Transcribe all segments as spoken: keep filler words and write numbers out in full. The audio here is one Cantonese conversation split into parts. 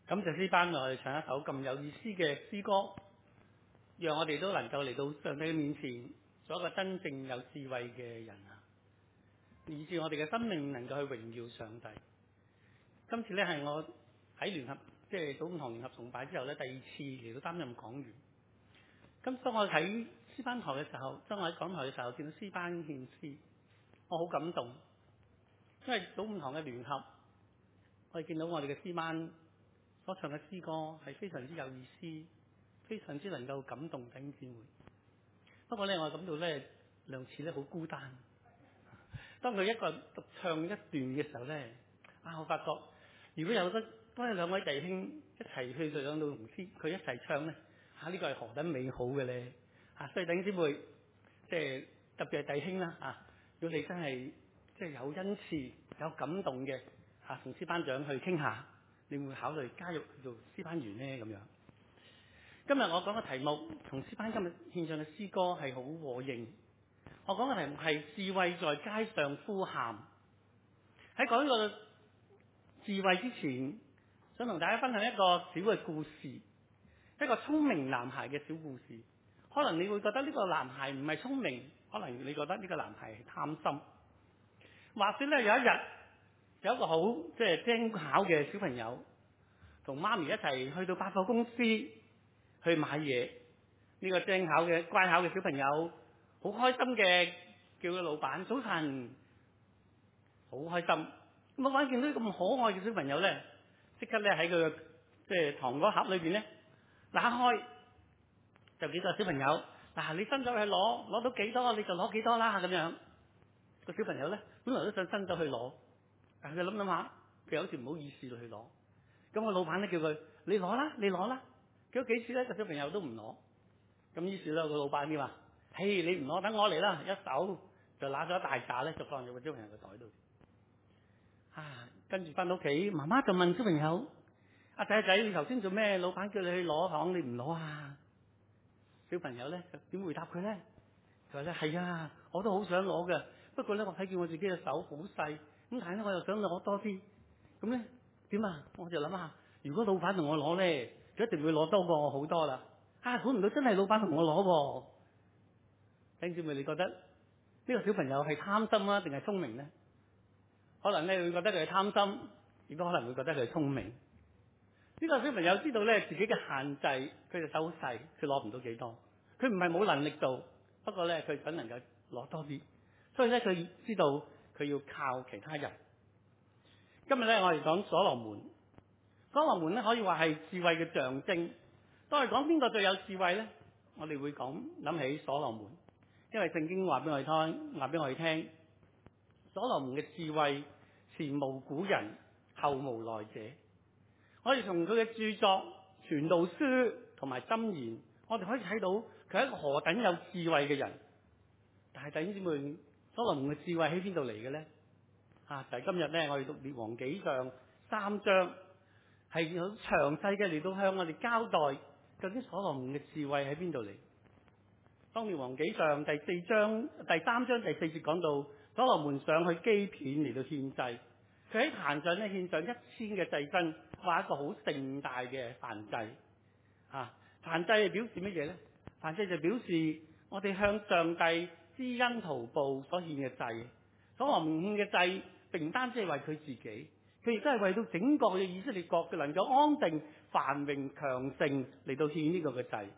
感謝詩班我哋唱一首咁有意思嘅詩歌，讓我哋都能夠嚟到上帝嘅面前，做一個真正有智慧嘅人啊！以致我哋嘅生命能夠去榮耀上帝。今次咧係我喺聯合即係早午堂聯合崇拜之後咧第二次嚟到擔任講員。咁當我喺詩班台嘅時候，當我喺講台嘅時候見到詩班獻詩，我好感動，因為早午堂嘅聯合，我哋見到我哋嘅詩班所唱嘅詩歌係非常之有意思，非常之能夠感動弟兄姊妹。不過咧，我感到咧兩次咧好孤單。當佢一個獨唱一段嘅時候咧，啊，我發覺如果有得都係兩位弟兄一齊去上到龍獅，佢一齊唱咧，嚇、啊、呢、這個係何等美好嘅咧！嚇、啊，所以弟兄姊妹，即係特別係弟兄啦，啊，如果你真係即係有恩賜、有感動嘅，嚇、啊，同詩班長去傾下。你會考慮加入做詩班員呢？咁樣。今日我講嘅題目同詩班今日獻上嘅詩歌係好和應。我講嘅題目係智慧在街上呼喊。喺講呢個智慧之前，想同大家分享一個小嘅故事，一個聰明男孩嘅小故事。可能你會覺得呢個男孩唔係聰明，可能你覺得呢個男孩係貪心。話說咧，有一日，有一個好即係精巧嘅小朋友，同媽咪一齊去到百貨公司去買嘢。呢、這個精巧嘅乖巧嘅小朋友，好開心嘅叫個老闆早晨，好開心。老闆見到咁可愛嘅小朋友咧，即刻咧喺佢嘅即係糖果盒裏邊咧打開，就幾個小朋友嗱，你伸手去攞，攞到幾多你就攞幾多啦咁樣。個小朋友咧本來都想伸手去攞。但係佢諗諗下，佢有時唔好意思去攞。咁個老闆咧叫佢：你攞啦，你攞啦。叫咗幾次咧，個小朋友都唔攞。咁於是咧，個老闆點話？嘿，你唔攞，等我嚟啦！一手就拿咗一大紮咧，就放入個小朋友嘅袋度。啊，跟住翻到屋企，媽媽就問小朋友：阿仔仔，你頭先做咩？老闆叫你去攞糖，你唔攞啊？小朋友咧點回答佢咧？佢話咧：係啊，我都好想攞嘅，不過咧我睇見我自己嘅手好細。咁但係咧，我又想攞多啲，咁咧點啊？我就諗下，如果老闆同我攞咧，佢一定會攞多過我好多啦。啊，估唔到真係老闆同我攞喎！弟兄姊妹，你覺得呢個小朋友係貪心啊，定係聰明咧？可能咧會覺得佢係貪心，亦都可能會覺得佢係聰明。呢個小朋友知道咧自己嘅限制，佢隻手好細，佢攞唔到幾多。佢唔係冇能力做，不過咧佢想能夠攞多啲，所以咧佢知道。佢要靠其他人。今日咧，我哋講所羅門。所羅門咧，可以話係智慧嘅象徵。當我哋講邊個最有智慧咧，我哋會講諗起所羅門，因為聖經話俾我哋聽，話俾我哋聽，所羅門嘅智慧前無古人，後無來者。我哋從佢嘅著作《傳道書》同埋《箴言》，我哋可以睇到佢係一個何等有智慧嘅人。但係弟兄姊妹，所羅門嘅智慧喺邊度嚟嘅咧？啊，就係、是、今日咧，我哋讀列王紀上三章，係好詳細嘅嚟到向我哋交代究竟所羅門嘅智慧喺邊度嚟。當列王紀上第四章第三章第四節講到，所羅門上去基遍嚟到獻祭，佢喺壇上咧獻上一千嘅祭牲，話一個好盛大嘅燔祭。啊，燔祭係表示乜嘢咧？燔祭就表示我哋向上帝知恩圖報所獻嘅祭。所羅門獻嘅祭並唔單止係為佢自己，佢亦都係為到整個嘅以色列國嘅能夠安定繁榮強盛嚟到獻呢個嘅祭。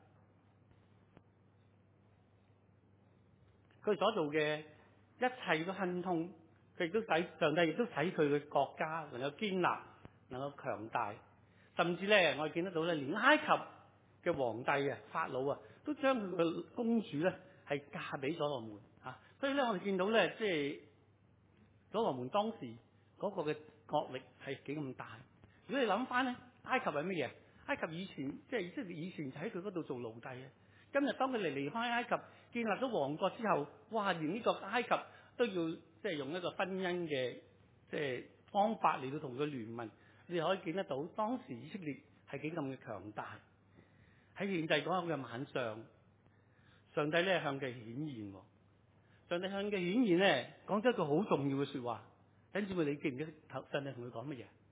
佢所做嘅一切都亨通，佢亦都使上帝亦都使佢嘅國家能夠堅立，能夠強大。甚至咧，我哋見得到咧，連埃及嘅皇帝啊、法老啊，都將佢嘅公主咧係嫁俾所羅門啊。所以咧，我哋見到咧，即係所羅門當時嗰個嘅國力係幾咁大。如果你諗翻咧，埃及係乜嘢？埃及以前即係即係以前就喺佢嗰度做奴隸啊。今日當佢哋離開埃及，建立咗王國之後，哇！連呢個埃及都要即係用一個婚姻嘅即係方法嚟到同佢聯盟。你可以見得到當時以色列係幾咁嘅強大。喺獻祭嗰日嘅晚上，上帝咧向佢顯現。上帝向佢顯現咧，講咗一句好重要嘅說話。跟住佢，你記唔記得上帝同佢講乜嘢？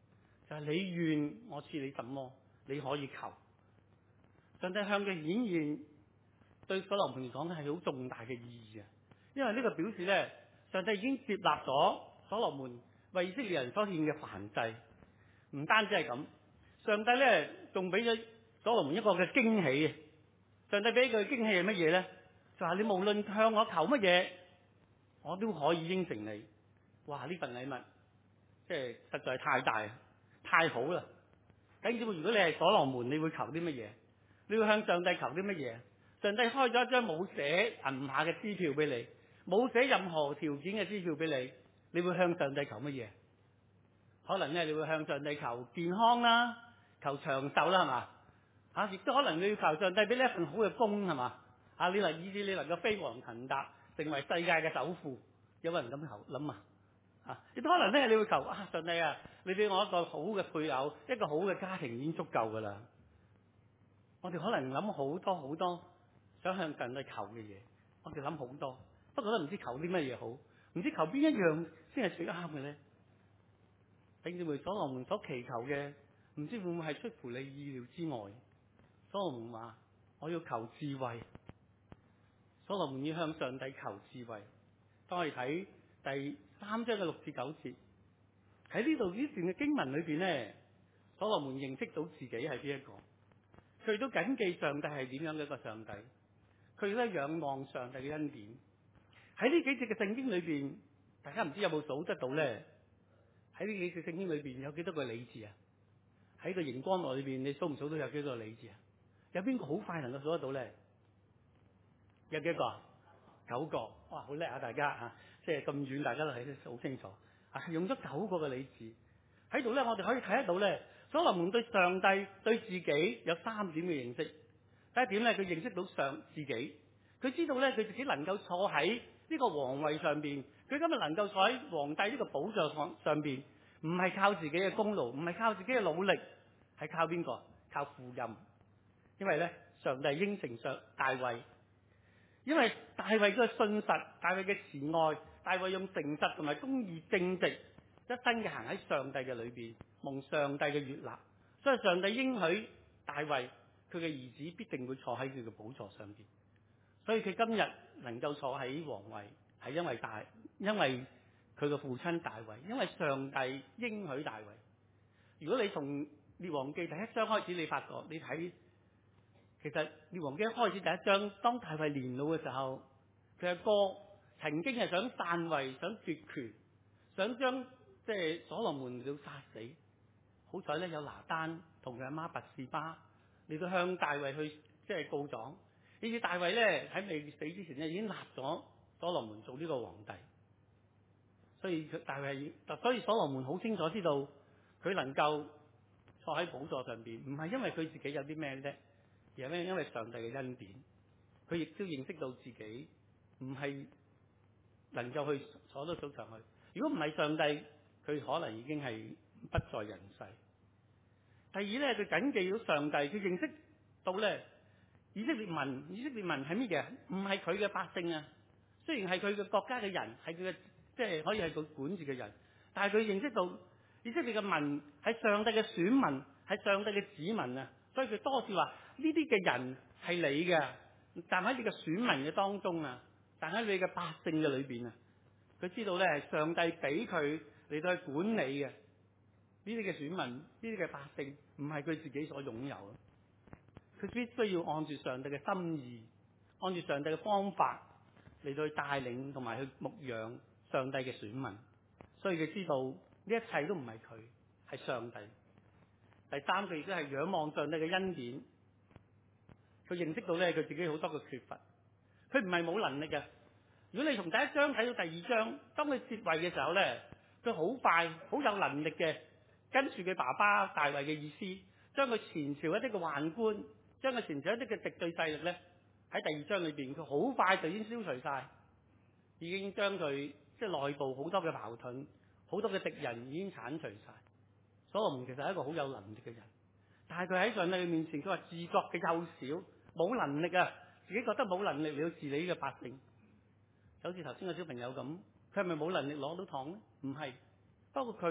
就係你願我賜你什麼，你可以求。上帝向佢顯現，對所羅門嚟講係好重大嘅意義啊！因為呢個表示咧，上帝已經接納咗所羅門為以色列人所獻嘅燔祭。唔單止係咁，上帝咧仲俾咗所羅門一個嘅驚喜啊！上帝俾佢嘅驚喜係乜嘢咧？就係你無論向我求乜嘢，我都可以應承你。哇！呢份禮物即係實在太大，太好啦！弟兄姊妹，如果你係所羅門，你會求啲乜嘢？你會向上帝求啲乜嘢？上帝開咗一張冇寫銀碼嘅支票俾你，冇寫任何條件嘅支票俾你，你會向上帝求乜嘢？可能咧，你會向上帝求健康啦，求長壽啦，係嘛？啊，亦都可能你要求上帝俾你一份好嘅工，係嘛？啊，你能以至你能夠飛黃騰達，成為世界嘅首富，有冇人咁求諗啊？啊，亦都可能咧，你會求啊，上帝啊，你俾我一個好嘅配偶，一個好嘅家庭已經足夠噶啦。我哋可能諗好多好多想向上帝求嘅嘢，我哋諗好多，不過都唔知求啲乜嘢好，唔知求邊一樣先係最啱嘅咧。弟兄姊妹，所羅門所祈求嘅，唔知會唔會係出乎你意料之外？所羅門話：我要求智慧。所羅門要向上帝求智慧。當我哋睇第三章嘅六至九節，喺呢度呢段嘅經文裏邊咧，所羅門認識到自己係邊一個，佢亦都謹記上帝係點樣嘅一個上帝，佢亦都仰望上帝嘅恩典。喺呢幾節嘅聖經裏邊，大家唔知有冇數得到咧？喺呢幾節聖經裏邊有幾多個你字啊？喺個熒光幕裏邊，你數唔數到有幾多個你字啊？有邊個好快能夠數得到咧？有幾個？九個。哇，好叻啊！大家啊，即係咁遠，大家都睇得好清楚。啊，用咗九個嘅你字喺度咧，我哋可以睇得到咧。所羅門對上帝對自己有三點嘅認識。第一點咧，佢認識到上自己，佢知道咧佢自己能夠坐喺呢個皇位上邊，佢今日能夠坐喺皇帝呢個寶座上上邊，唔係靠自己嘅功勞，唔係靠自己嘅努力，係靠邊個？靠父蔭。因為咧，上帝應承上大衛，因為大衛嘅信實，大衛嘅慈愛，大衛用誠實同埋公義正直，一生嘅行喺上帝嘅裏邊，蒙上帝嘅悅納，所以上帝應許大衛佢嘅兒子必定會坐喺佢嘅寶座上邊。所以佢今日能夠坐喺皇位，係因為大，因為佢嘅父親大衛，因為上帝應許大衛。如果你從列王記第一章開始，你發覺你睇。其實列王記一開始第一章，當大衛年老嘅時候，佢嘅哥曾經係想篡位、想奪權、想將即係所羅門要殺死。好彩咧，有拿單同佢阿媽拔示巴嚟到向大衛去即係告狀。呢次大衛咧喺未死之前咧已經立咗所羅門做呢個皇帝。所以佢大衛，所以所羅門好清楚知道佢能夠坐喺寶座上邊，唔係因為佢自己有啲咩啫。而係咩？因為上帝嘅恩典，佢亦都認識到自己唔係能夠去坐得到上去。如果唔係上帝，佢可能已經係不在人世。第二咧，佢謹記到上帝，佢認識到咧，以色列民，以色列民係乜嘢？唔係佢嘅百姓啊。雖然係佢嘅國家嘅人，係佢嘅即係可以係佢管治嘅人，但係佢認識到以色列嘅民係上帝嘅選民，係上帝嘅子民啊。所以佢多次話呢啲嘅人係你嘅，但喺你嘅選民嘅當中啊，但喺你嘅百姓嘅裏邊啊，佢知道咧係上帝俾佢嚟到去管理嘅呢啲嘅選民，呢啲嘅百姓唔係佢自己所擁有嘅，佢必須要按住上帝嘅心意，按住上帝嘅方法嚟到去帶領同埋去牧養上帝嘅選民，所以佢知道呢一切都唔係佢，係上帝。第三個亦都係仰望上帝嘅恩典，佢認識到咧佢自己好多嘅缺乏，佢唔係冇能力嘅。如果你從第一章睇到第二章，當佢接位嘅時候咧，佢好快好有能力嘅，跟住佢爸爸大衛嘅意思，將佢前朝一啲嘅宦官，將佢前朝一啲嘅敵對勢力咧，喺第二章裏邊，佢好快就已經消除晒，已經將佢即係內部好多嘅矛盾，好多嘅敵人已經剷除晒。所羅門其實係一個好有能力嘅人，但係佢喺上帝嘅面前，佢話自覺嘅幼小，冇能力啊，自己覺得冇能力嚟到治理呢個百姓，就好似頭先個小朋友咁，佢係咪冇能力攞到糖咧？唔係，不過佢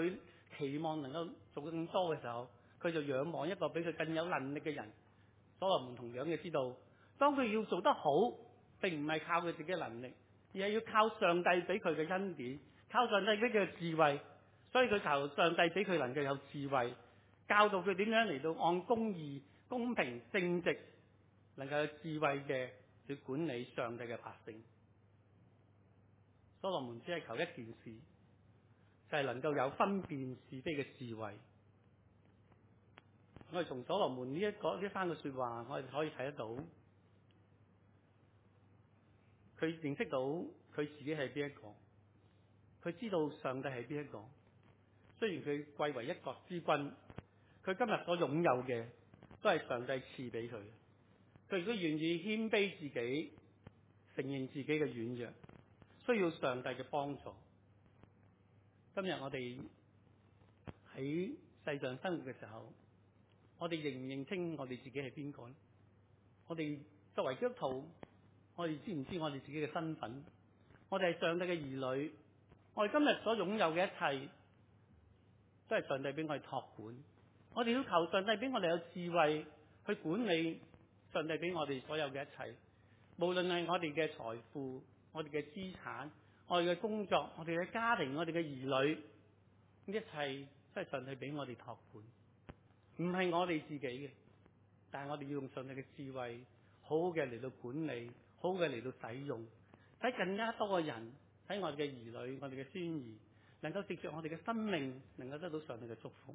期望能夠做更多嘅時候，佢就仰望一個比佢更有能力嘅人。所羅門同樣嘅知道，當佢要做得好，並唔係靠佢自己嘅能力，而係要靠上帝俾佢嘅恩典，靠上帝俾佢嘅智慧。所以佢求上帝俾佢能夠有智慧，教導佢點樣嚟到按公義、公平、正直，能夠有智慧嘅去管理上帝嘅百姓。所羅門只係求一件事，就係能夠有分辨是非嘅智慧。我哋從所羅門呢一個呢三個說話，我哋可以睇得到，佢認識到佢自己係邊一個，佢知道上帝係邊一個。雖然佢貴為一國之君，佢今日所擁有嘅都係上帝賜俾佢。佢如果願意謙卑自己，承認自己嘅軟弱，需要上帝嘅幫助。今日我哋喺世上生活嘅時候，我哋認唔認清我哋自己係邊個咧？我哋作為基督徒，我哋知唔知我哋自己嘅身份？我哋係上帝嘅兒女，我哋今日所擁有嘅一切都係上帝俾我哋託管。我哋要求上帝俾我哋有智慧去管理上帝俾我哋所有嘅一切，無論係我哋嘅財富、我哋嘅資產、我哋嘅工作、我哋嘅家庭、我哋嘅兒女，呢一切都係上帝俾我哋託管，唔係我哋自己嘅。但係我哋要用上帝嘅智慧，好好嘅嚟到管理，好好嘅嚟到使用，使更加多嘅人，使我哋嘅兒女、我哋嘅孫兒，能夠藉着我哋嘅生命，能夠得到上帝嘅祝福。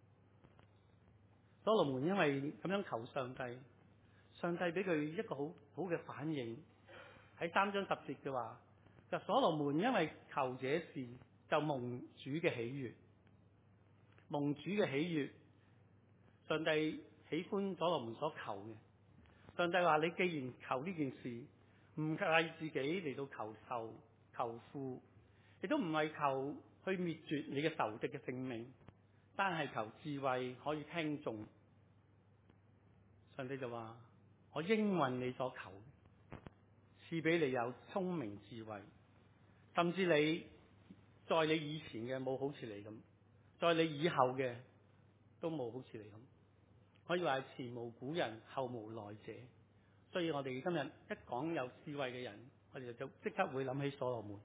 所羅門因為咁樣求上帝，上帝俾佢一個好好嘅反應。喺三章十節嘅話，就所羅門因為求這事，就蒙主嘅喜悅，蒙主嘅喜悅。上帝喜歡所羅門所求嘅。上帝話：你既然求呢件事，唔係自己嚟到求壽求富，亦都唔係求去滅絕你嘅仇敵嘅性命，單係求智慧可以聽從。上帝就話：我應允你所求，賜俾你有聰明智慧，甚至你在你以前嘅冇好似你咁，在你以後嘅都冇好似你咁，可以話係前無古人後無來者。所以我哋今日一講有智慧嘅人，我哋就即刻會諗起所羅門。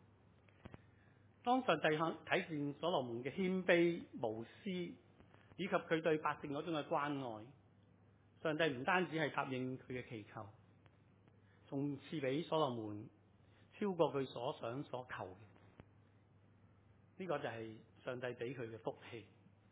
當上帝睇見所羅門嘅謙卑無私，以及佢對百姓嗰種嘅關愛，上帝唔單止係答應佢嘅祈求，仲賜俾所羅門超過佢所想所求嘅。呢個就係上帝俾佢嘅福氣。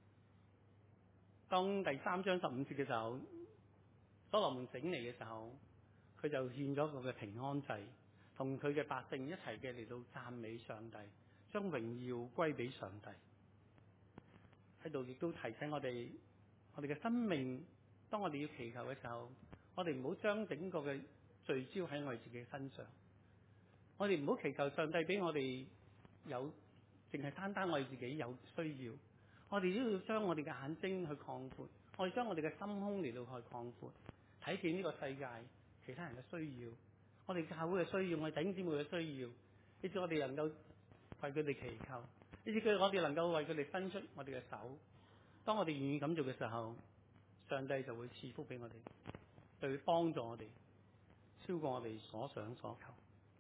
當第三章十五節嘅時候，所羅門醒嚟嘅時候，佢就獻咗個嘅平安祭，同佢嘅百姓一齊嘅嚟到讚美上帝，將榮耀歸俾上帝。喺度亦都提醒我哋，我哋嘅生命，當我哋要祈求嘅時候，我哋唔好將整個嘅聚焦喺我哋自己身上。我哋唔好祈求上帝俾我哋有，淨係單單我哋自己有需要。我哋都要將我哋嘅眼睛去擴闊，我哋將我哋嘅心胸嚟到去擴闊，睇見呢個世界其他人嘅需要，我哋教會嘅需要，我哋弟兄姊妹嘅需要，以至我哋能夠為佢哋祈求，以至佢我哋能夠為佢哋伸出我哋嘅手。當我哋願意咁做嘅時候，上帝就會賜福俾我哋，就會幫助我哋超過我哋所想所求。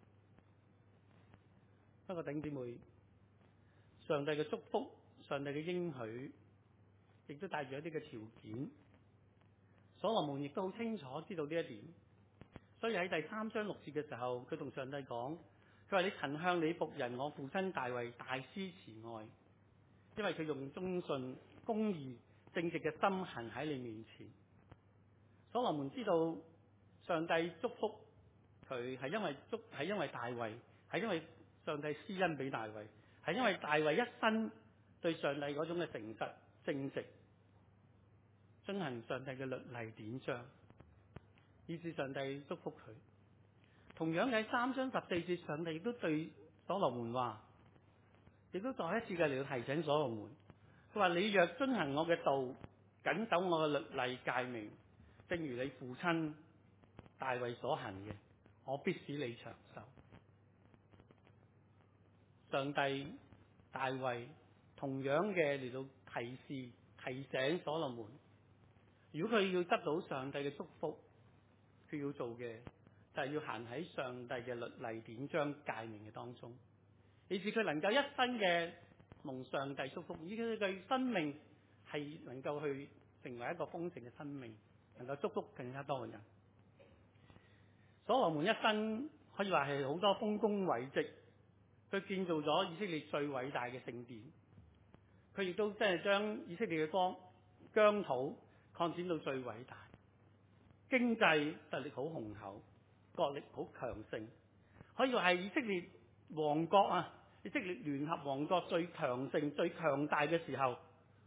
不過弟兄姊妹，上帝嘅祝福，上帝嘅應許，亦都帶住一啲嘅條件。所羅門亦都好清楚知道呢一點，所以喺第三章六節嘅時候，佢同上帝講：佢話你曾向你僕人我父親大衛大施慈愛，因為佢用忠信、公義、正直嘅心行喺你面前。所羅門知道上帝祝福佢係因為祝係因為大衛，係因為上帝施恩俾大衛，係因為大衛一生對上帝嗰種嘅誠實正直，遵行上帝嘅律例典章，以致上帝祝福佢。同樣喺三章十四節，上帝亦都對所羅門話，亦都再一次嘅嚟到提醒所羅門，佢話你若遵行我嘅道，謹守我嘅律例誡命，正如你父親大衛所行嘅，我必使你長壽。上帝、大衛同樣嘅嚟到提示提醒所羅門，如果佢要得到上帝嘅祝福，佢要做嘅就係要行喺上帝嘅律例典章誡命嘅當中，以致佢能夠一生嘅蒙上帝祝福，以致佢嘅生命係能夠去成為一個豐盛嘅生命，能夠祝福更加多嘅人。所羅門一生可以話係好多豐功偉績，佢建造咗以色列最偉大嘅聖殿，佢亦都真係將以色列嘅疆疆土擴展到最偉大，經濟實力好雄厚，國力好強盛，可以話係以色列王國啊，以色列聯合王國最強盛、最強大嘅時候。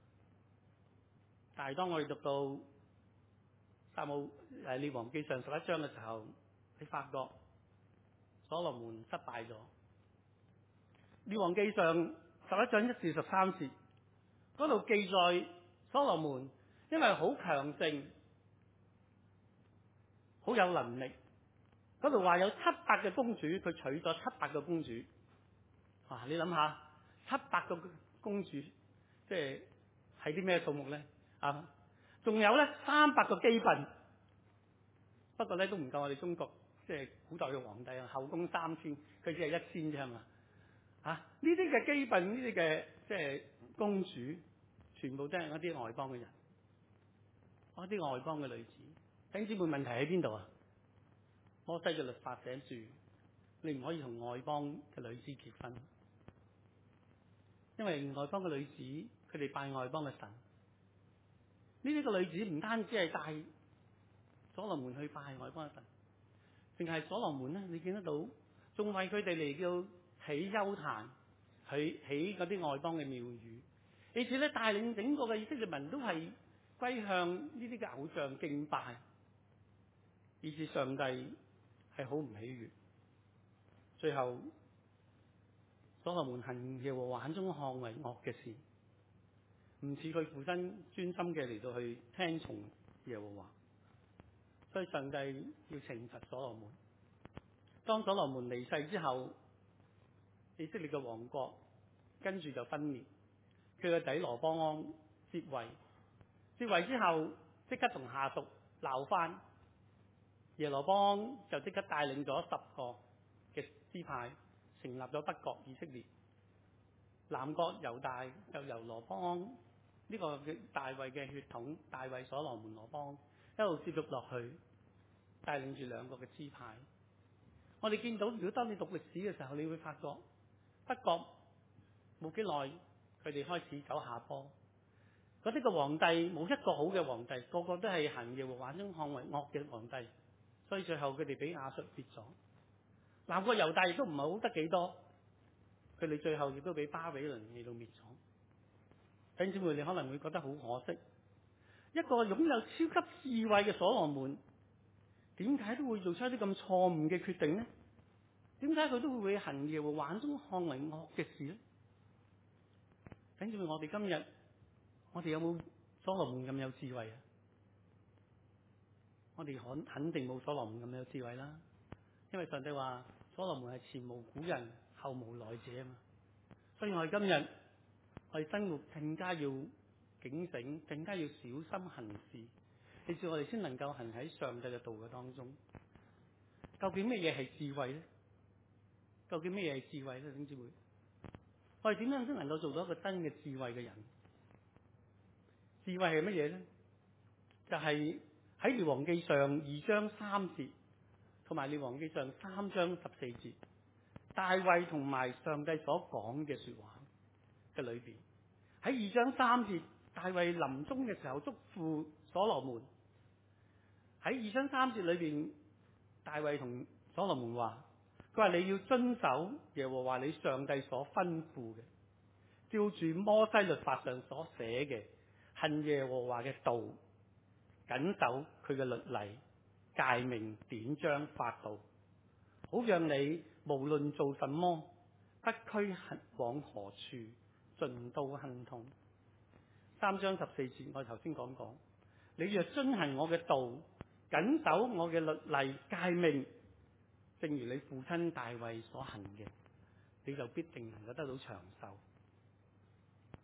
但係當我哋讀到撒母誒列王記上十一章嘅時候，你發覺所羅門失敗咗。列王記上十一章一至十三節嗰度記載所羅門因為好強盛、好有能力，嗰度話有七百嘅公主，佢娶咗七百個公主。啊，你諗下，七百個公主，即係係啲咩數目咧？啊，仲有咧三百個妃嬪，不過咧都唔夠我哋中國即係古代嘅皇帝啊，後宮三千，佢只係一千啫嘛。啊，呢啲嘅妃嬪，呢啲嘅即係公主，全部都係一啲外邦嘅人，一啲外邦嘅女子。弟兄姊妹，問題喺邊度啊？摩西嘅律法寫住，你唔可以同外邦嘅女子結婚，因為外邦嘅女子佢哋拜外邦嘅神。呢啲個女子唔單止係帶所羅門去拜外邦嘅神，淨係所羅門咧，你見得到，仲為佢哋嚟叫起邱壇，去起嗰啲外邦嘅廟宇，而且咧帶領整個嘅以色列民都係歸向呢啲嘅偶像敬拜，以致上帝係好唔喜悅。最後所羅門行耶和華眼中看為惡嘅事，唔似佢父親專心嘅嚟到去聽從耶和華，所以上帝要懲罰所羅門。當所羅門離世之後，以色列嘅王國跟住就分裂，佢個仔羅波安接位，接位之後即刻同下屬鬧翻，耶羅波安就即刻帶領咗十個嘅支派成立咗北國以色列，南國猶大就由羅波安呢個嘅大衛嘅血統，大衛所羅門羅波安一路接續落去，帶領住兩個嘅支派。我哋見到，如果當你讀歷史嘅時候，你會發覺北國冇幾耐，佢哋開始走下坡。嗰啲個皇帝冇一個好嘅皇帝，個個都係行耶和華眼中看為惡嘅皇帝，所以最後佢哋俾亞述滅咗。南國猶大亦都唔係好得幾多，佢哋最後亦都俾巴比倫嚟到滅咗。弟兄姊妹，你可能會覺得好可惜，一個擁有超級智慧嘅所羅門，點解都會做出一啲咁錯誤嘅決定呢？點解佢都會行耶和華眼中看為惡嘅事呢？弟兄姊妹，我哋今日我哋有冇所羅門咁有智慧啊？我哋肯肯定冇所羅門咁有智慧啦，因為上帝話所羅門係前無古人後無來者啊嘛。所以我哋今日我哋生活更加要警醒，更加要小心行事，以致我哋先能夠行喺上帝嘅道嘅當中。究竟咩嘢係智慧咧？究竟咩嘢係智慧咧？弟兄姊妹，我哋點樣先能夠做到一個真嘅智慧嘅人？智慧係乜嘢咧？就係喺列王記上二章三節，同埋列王記上三章十四節，大衛同埋上帝所講嘅說話嘅裏邊。喺二章三節，大衛臨終嘅時候囑咐所羅門。喺二章三節裏邊，大衛同所羅門話，佢話你要遵守耶和華你上帝所吩咐嘅，照住摩西律法上所寫嘅，行耶和華嘅道，謹守佢嘅律例、誡命、典章、法度，好讓你無論做什麼，不拘往何處，盡都亨通。三章十四節我頭先講過，你若遵行我嘅道，謹守我嘅律例誡命，正如你父親大衛所行嘅，你就必定能夠得到長壽。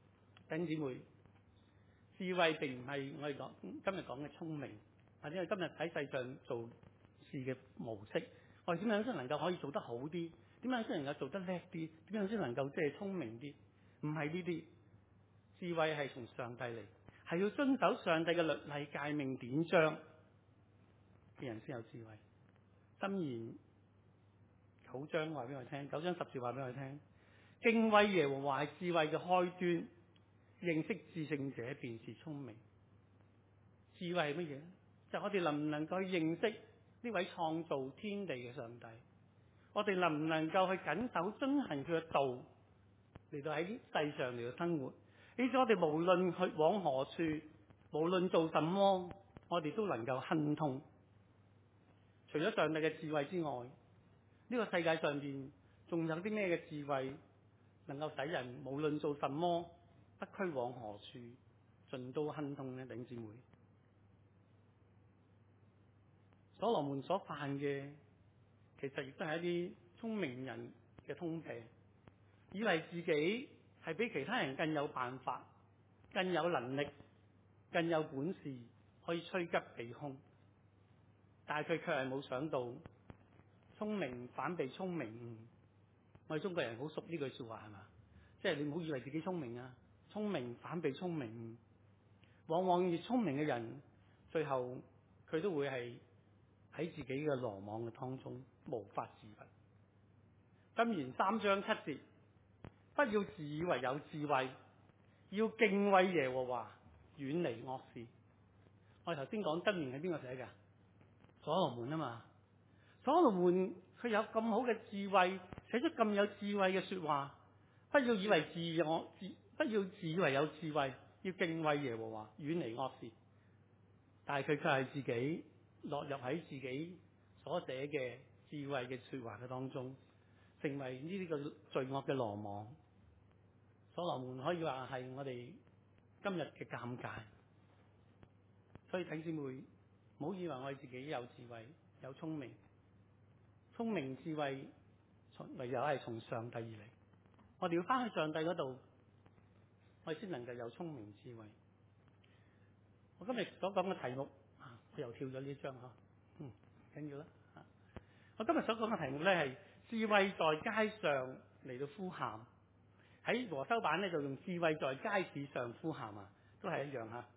弟兄姊妹，智慧並唔係我哋講今日講嘅聰明，或者係今日喺世上做事嘅模式。我哋點樣先能夠可以做得好啲？點樣先能夠做得叻啲？點樣先能夠即係聰明啲？唔係呢啲，智慧係從上帝嚟，係要遵守上帝嘅律例誡命典章嘅人先有智慧。箴言九章話俾我聽，九章十節話俾我聽，敬畏耶和華係智慧嘅開端，認識至聖者便是聰明。智慧係乜嘢？就係我哋能唔能夠去認識呢位創造天地嘅上帝？我哋能唔能夠去謹守遵行佢嘅道，嚟到喺世上嚟到生活？以致我哋無論去往何處，無論做什麼，我哋都能夠亨通。除咗上帝嘅智慧之外，呢個世界上邊仲有啲咩嘅智慧能夠使人無論做什麼，不拘往何處，盡都亨通呢？弟兄姊妹，所羅門所犯嘅，其實亦都係一啲聰明人嘅通病，以為自己係比其他人更有辦法、更有能力、更有本事，可以趨吉避凶。但係佢卻係冇想到，聰明反被聰明誤。我哋中國人好熟呢句說話係嘛？即係你唔好以為自己聰明啊，聰明反被聰明誤。往往越聰明嘅人，最後佢都會係喺自己嘅羅網嘅當中無法自拔。箴言三章七節，不要自以為有智慧，要敬畏耶和華，遠離惡事。我哋頭先講箴言係邊個寫㗎？所羅門啊嘛。所羅門佢有咁好嘅智慧，寫出咁有智慧嘅說話。不要以為自我自，不要自以為有智慧，要敬畏耶和華，遠離惡事。但係佢卻係自己落入喺自己所寫嘅智慧嘅說話嘅當中，成為呢啲個罪惡嘅羅網。所羅門可以話係我哋今日嘅鑑戒。所以弟兄姊妹，唔好以為我哋自己有智慧有聰明，聰明智慧唯有係從上帝而嚟。我哋要翻去上帝嗰度，我哋先能夠有聰明智慧。我今日所講嘅題目啊，我又跳咗呢一章嗬，嗯，緊要啦。我今日所講嘅題目咧係智慧在街上嚟到呼喊，喺和修版咧就用智慧在街市上呼喊啊，都係一樣吓。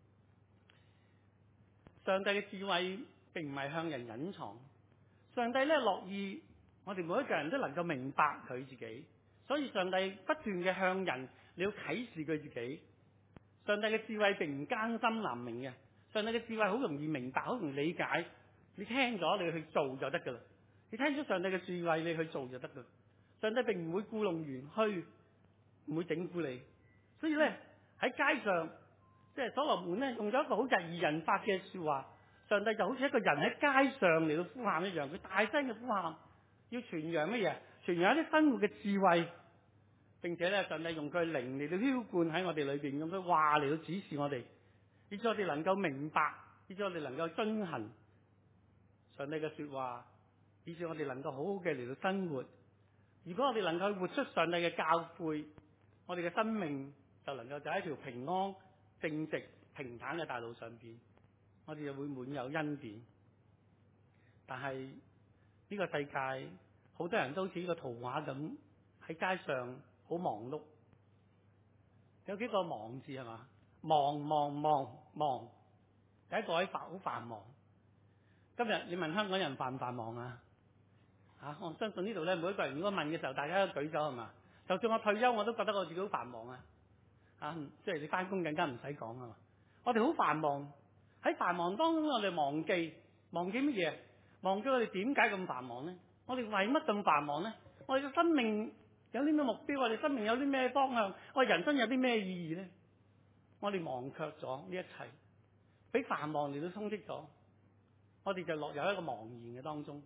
上帝嘅智慧並唔係向人隱藏，上帝咧樂意我哋每一個人都能夠明白佢自己，所以上帝不斷嘅向人你要啟示佢自己。上帝嘅智慧並唔艱深難明嘅，上帝嘅智慧好容易明白，好容易理解。你聽咗你去做就得噶啦，你聽咗上帝嘅智慧你去做就得噶。上帝並唔會故弄玄虛，唔會整蠱你。所以咧喺街上，即係所羅門咧用咗一個好日擬人法嘅說話，上帝就好似一個人喺街上嚟到呼喊一樣，佢大聲嘅呼喊，要傳揚乜嘢？傳揚一啲生活嘅智慧。並且咧，上帝用佢靈嚟到澆灌喺我哋裏邊，用佢話嚟到指示我哋，以致我哋能夠明白，以致我哋能夠遵行上帝嘅說話，以致我哋能夠好好嘅嚟到生活。如果我哋能夠活出上帝嘅教誨，我哋嘅生命就能夠走喺一條平安、正直、平坦嘅大路上邊，我哋就會滿有恩典。但係呢個世界好多人都好似呢個圖畫咁喺街上。好忙碌，有幾個忙字係嘛？忙忙忙忙，第一個喺繁好繁忙。今日你問香港人繁唔繁忙啊？吓、啊，我相信呢度咧，每一個人如果問嘅時候，大家都舉手係嘛？就算我退休，我都覺得我自己好繁忙啊！啊，即係你翻工更加唔使講啊嘛。我哋好繁忙，喺繁忙當中，我哋忘記忘記乜嘢？忘記我哋點解咁繁忙咧？我哋為乜咁繁忙咧？我哋嘅生命有啲咩目標？我哋生命有啲咩方向？我哋人生有啲咩意義咧？我哋忘卻咗呢一切，俾繁忙嚟到衝擊咗，我哋就落入一個茫然嘅當中，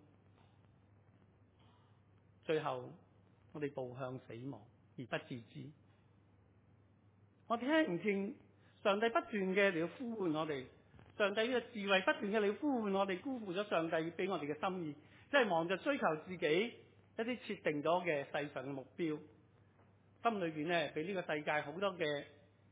最後我哋步向死亡而不自知。我哋聽唔見上帝不斷嘅嚟到呼喚我哋，上帝呢個智慧不斷嘅嚟呼喚我哋，辜負咗上帝俾我哋嘅心意，即係忙着追求自己一啲設定咗嘅世上嘅目標，心裏邊咧俾呢個世界好多嘅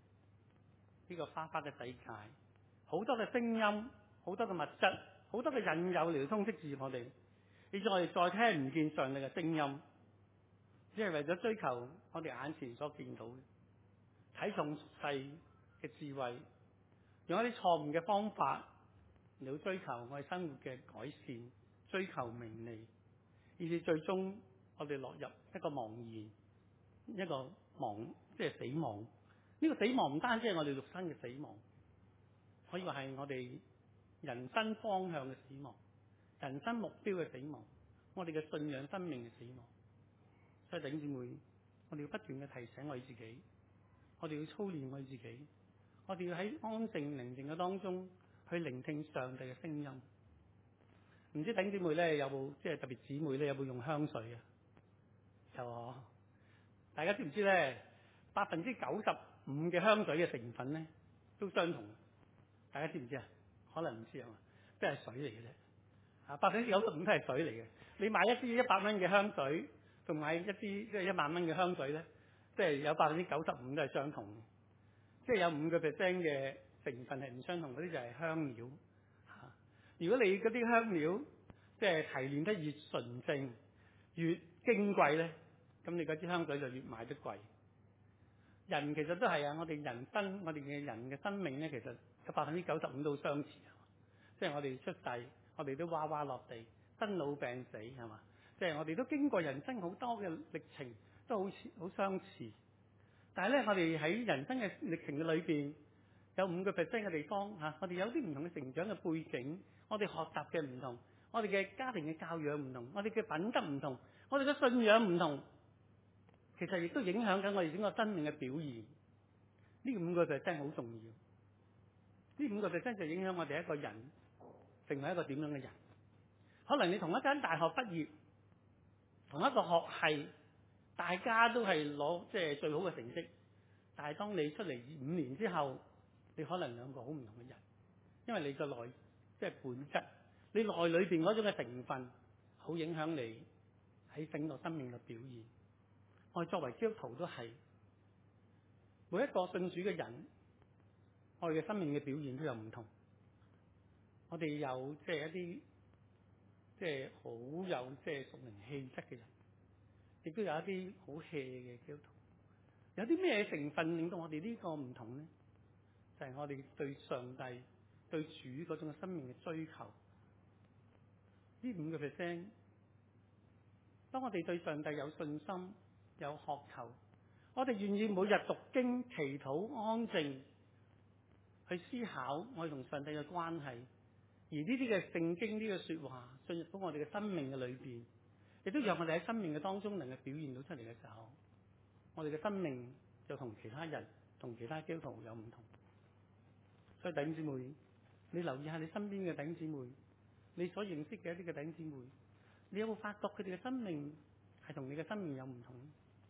呢個花花嘅世界，好多嘅聲音，好多嘅物質，好多嘅引誘嚟到充斥住我哋，以致我哋再聽唔見上帝嘅聲音，只係為咗追求我哋眼前所見到嘅，睇重世嘅智慧，用一啲錯誤嘅方法嚟到追求我哋生活嘅改善，追求名利，以致最終我哋落入一個茫然，一個亡，即係死亡。呢個死亡唔單止係我哋肉身嘅死亡，可以話係我哋人生方向嘅死亡，人生目標嘅死亡，我哋嘅信仰生命嘅死亡。所以弟兄姊妹，我哋要不斷嘅提醒我哋自己，我哋要操練我哋自己，我哋要喺安靜寧靜嘅當中去聆聽上帝嘅聲音。唔知弟兄姊妹咧有冇，即係特別姊妹咧有冇用香水啊？有啊！大家知唔知咧？百分之九十五嘅香水嘅成分咧都相同。大家知唔知啊？可能唔知啊嘛，都係水嚟嘅啫。啊，百分之九十五都係水嚟嘅。你買一支一百蚊嘅香水，同買一支即係一萬蚊嘅香水咧，即係有百分之九十五都係相同嘅。即係有五個 percent 嘅成分係唔相同，嗰啲就係香料。嚇！如果你嗰啲香料即係提煉得越純正、越矜貴咧，咁你嗰支香水就越賣得貴。人其實都係啊，我哋人生，我哋嘅人嘅生命咧，其實有百分之九十五都相似啊。即係我哋出世，我哋都娃娃落地，生老病死係嘛？即係我哋都經過人生好多嘅歷程，都好似好相似。但係咧，我哋喺人生嘅歷程嘅裏邊，有五個 percent 嘅地方嚇，我哋有啲唔同嘅成長嘅背景，我哋學習嘅唔同，我哋嘅家庭嘅教養唔同，我哋嘅品德唔同，我哋嘅信仰唔同。其實亦都影響緊我哋整個生命嘅表現。呢五個 percent 好重要。呢五個 percent 就影響我哋一個人成為一個點樣嘅人。可能你同一間大學畢業，同一個學系，大家都係攞即係最好嘅成績。但係當你出嚟五年之後，你可能兩個好唔同嘅人，因為你個內即係本質，你內裏邊嗰種嘅成分，好影響你喺整個生命嘅表現。我哋作為基督徒都係每一個信主嘅人，我哋嘅生命嘅表現都有唔同。我哋有即係一啲即係好有即係屬靈氣質嘅人，亦都有一啲好 hea 嘅基督徒。有啲咩成分令到我哋呢個唔同咧？就係、是、我哋對上帝、對主嗰種嘅生命嘅追求。呢五個 percent， 當我哋對上帝有信心、有渴求，我哋願意每日讀經、祈禱、安靜去思考我哋同上帝嘅關係，而呢啲嘅聖經呢個說話進入到我哋嘅生命嘅裏邊，亦都讓我哋喺生命嘅當中能夠表現到出嚟嘅時候，我哋嘅生命就同其他人、同其他基督徒有唔同。所以弟兄姊妹，你留意下你身邊嘅弟兄姊妹，你所認識嘅一啲嘅弟兄姊妹，你有冇發覺佢哋嘅生命係同你嘅生命有唔同？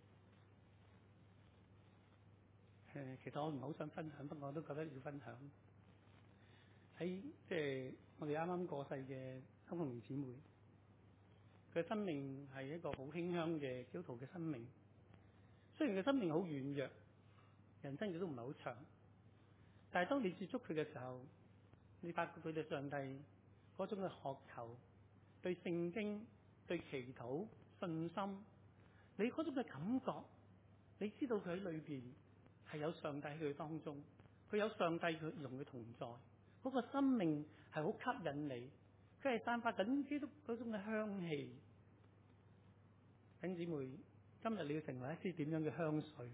誒，其實我唔係好想分享，不過我都覺得要分享。喺即係我哋啱啱過世嘅邱鳳明姊妹，佢嘅生命係一個好馨香嘅基督徒嘅生命。雖然佢生命好軟弱，人生亦都唔係好長，但係當你接觸佢嘅時候，你發覺佢對上帝嗰種嘅渴求、對聖經、對祈禱、信心，你嗰種嘅感覺，你知道佢喺裏邊係有上帝喺佢當中，佢有上帝佢同佢同在，嗰個生命係好吸引你，佢係散發緊基督嗰種嘅香氣。弟兄姊妹，今日你要成為一支點樣嘅香水？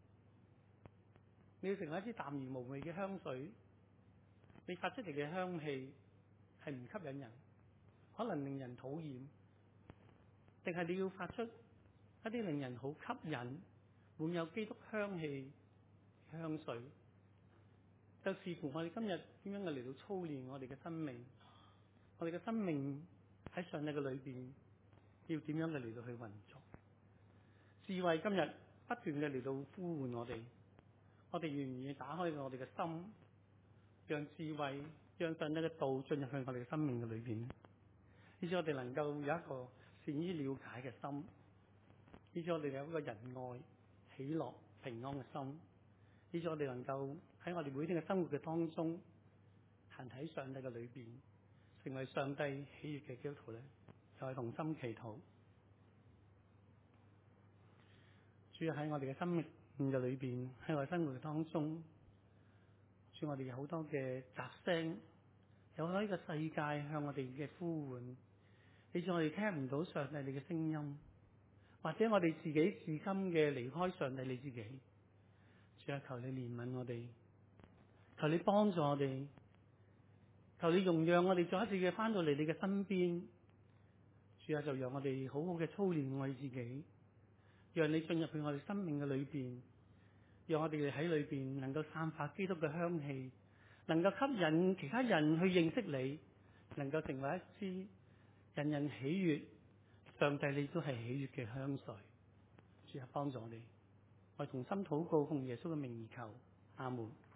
你要成為一支淡而無味嘅香水，你發出嚟嘅香氣係唔吸引人，可能令人討厭，定係你要發出一啲令人好吸引、滿有基督香氣嘅香水？就視乎我哋今日點樣嘅嚟到操練我哋嘅生命，我哋嘅生命喺上帝嘅裏邊要點樣嘅嚟到去運作？智慧今日不斷嘅嚟到呼喚我哋，我哋願唔願意打開我哋嘅心，讓智慧、讓上帝嘅道進入去我哋嘅生命嘅裏邊，以致我哋能夠有一個善於了解嘅心，以致我哋有一個仁愛、喜樂、平安嘅心，以致我哋能夠喺我哋每天嘅生活嘅當中，行喺上帝嘅裏邊，成為上帝喜悅嘅基督徒咧，就係同心祈禱。主要喺我哋嘅生命嘅裏邊，喺我哋生活嘅當中，主我哋有好多嘅雜聲，有好多呢個世界向我哋嘅呼喚，以致我哋聽唔到上帝你嘅聲音，或者我哋自己至今嘅離開上帝你自己。主啊，求你憐憫我哋，求你幫助我哋，求你容讓我哋再一次嘅翻到嚟你嘅身邊。主啊，就讓我哋好好嘅操練我哋自己，讓你進入去我哋生命嘅裏邊，讓我哋喺裏邊能夠散發基督嘅香氣，能夠吸引其他人去認識你，能夠成為一支人人喜悅上帝你都係喜悅嘅香水。主啊，幫助我哋，我同心禱告，奉耶穌嘅名而求，阿門。